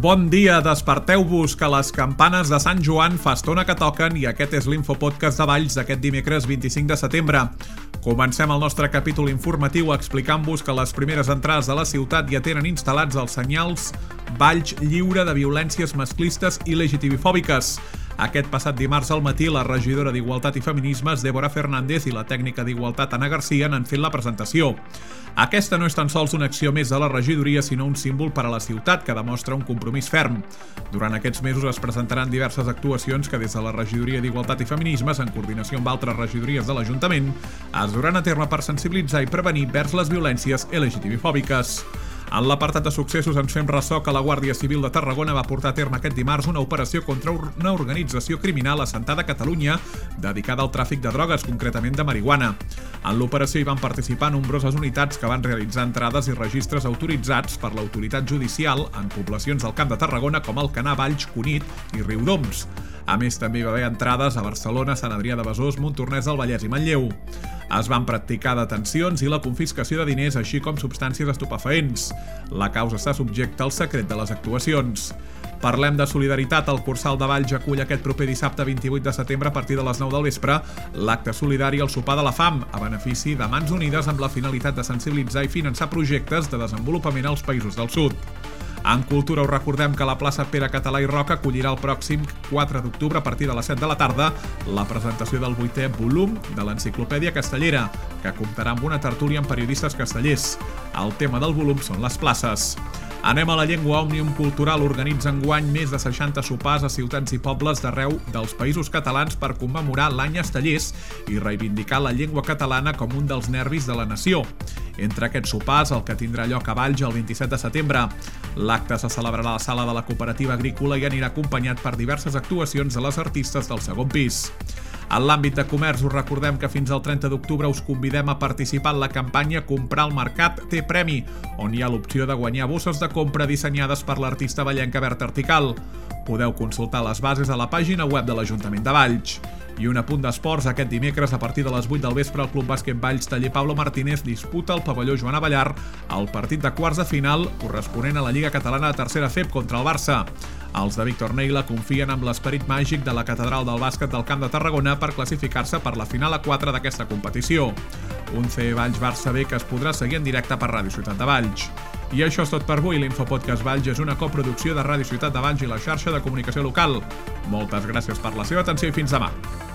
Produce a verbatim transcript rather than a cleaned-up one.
Bon dia, desperteu-vos, que les campanes de Sant Joan fa estona que toquen i aquest és l'Infopodcast de Valls d'aquest dimecres vint-i-cinc de setembre. Comencem el nostre capítol informatiu explicant-vos que les primeres entrades de la ciutat ja tenen instal·lats els senyals Valls lliure de violències masclistes i legitimifòbiques. Aquest passat dimarts al matí, la regidora d'Igualtat i Feminismes, Débora Fernández, i la tècnica d'Igualtat, Anna Garcia, n'han fet la presentació. Aquesta no és tan sols una acció més de la regidoria, sinó un símbol per a la ciutat que demostra un compromís ferm. Durant aquests mesos es presentaran diverses actuacions que des de la regidoria d'Igualtat i Feminismes, en coordinació amb altres regidories de l'Ajuntament, es duran a terme per sensibilitzar i prevenir vers les violències LGTBifòbiques. En l'apartat de successos ens fem ressò que la Guàrdia Civil de Tarragona va portar a terme aquest dimarts una operació contra una organització criminal assentada a Catalunya dedicada al tràfic de drogues, concretament de marihuana. En l'operació hi van participar nombroses unitats que van realitzar entrades i registres autoritzats per l'autoritat judicial en poblacions del Camp de Tarragona com Alcanar, Valls, Cunit i Riudoms. A més, també hi va haver entrades a Barcelona, Sant Adrià de Besòs, Montornès del Vallès i Manlleu. Es van practicar detencions i la confiscació de diners, així com substàncies estupefaents. La causa està subjecta al secret de les actuacions. Parlem de solidaritat. El Cursal de Valls acull aquest proper dissabte vint-i-vuit de setembre a partir de les nou del vespre l'acte solidari al Sopar de la Fam, a benefici de Mans Unides amb la finalitat de sensibilitzar i finançar projectes de desenvolupament als països del sud. En cultura us recordem que la plaça Pere Català i Roca acollirà el pròxim quatre d'octubre a partir de les set de la tarda la presentació del vuitè volum de l'Enciclopèdia Castellera, que comptarà amb una tertúlia amb periodistes castellers. El tema del volum són les places. Anem a la llengua. Òmnium Cultural organitza enguany més de seixanta sopars a ciutats i pobles d'arreu dels països catalans per commemorar l'any Estellers i reivindicar la llengua catalana com un dels nervis de la nació. Entre aquests sopars, el que tindrà lloc a Valls el vint-i-set de setembre. L'acte se celebrarà a la sala de la Cooperativa Agrícola i anirà acompanyat per diverses actuacions de les artistes del segon pis. En l'àmbit de comerç us recordem que fins al trenta d'octubre us convidem a participar en la campanya Comprar al Mercat té premi, on hi ha l'opció de guanyar bosses de compra dissenyades per l'artista vallenca Berta Artical. Podeu consultar les bases a la pàgina web de l'Ajuntament de Valls. I un apunt d'esports. Aquest dimecres, a partir de les vuit del vespre, el Club Bàsquet Valls Taller Pablo Martínez disputa al pavelló Joan Abellar el partit de quarts de final corresponent a la Lliga Catalana de Tercera F E B contra el Barça. Els de Víctor Neila confien amb l'esperit màgic de la Catedral del Bàsquet del Camp de Tarragona per classificar-se per la final a quatre d'aquesta competició. Un C E Valls-Barça B que es podrà seguir en directe per Ràdio Ciutat de Valls. I això és tot per avui. L'Infopodcast Valls és una coproducció de Ràdio Ciutat de Valls i la xarxa de comunicació local. Moltes gràcies per la seva atenció i fins demà.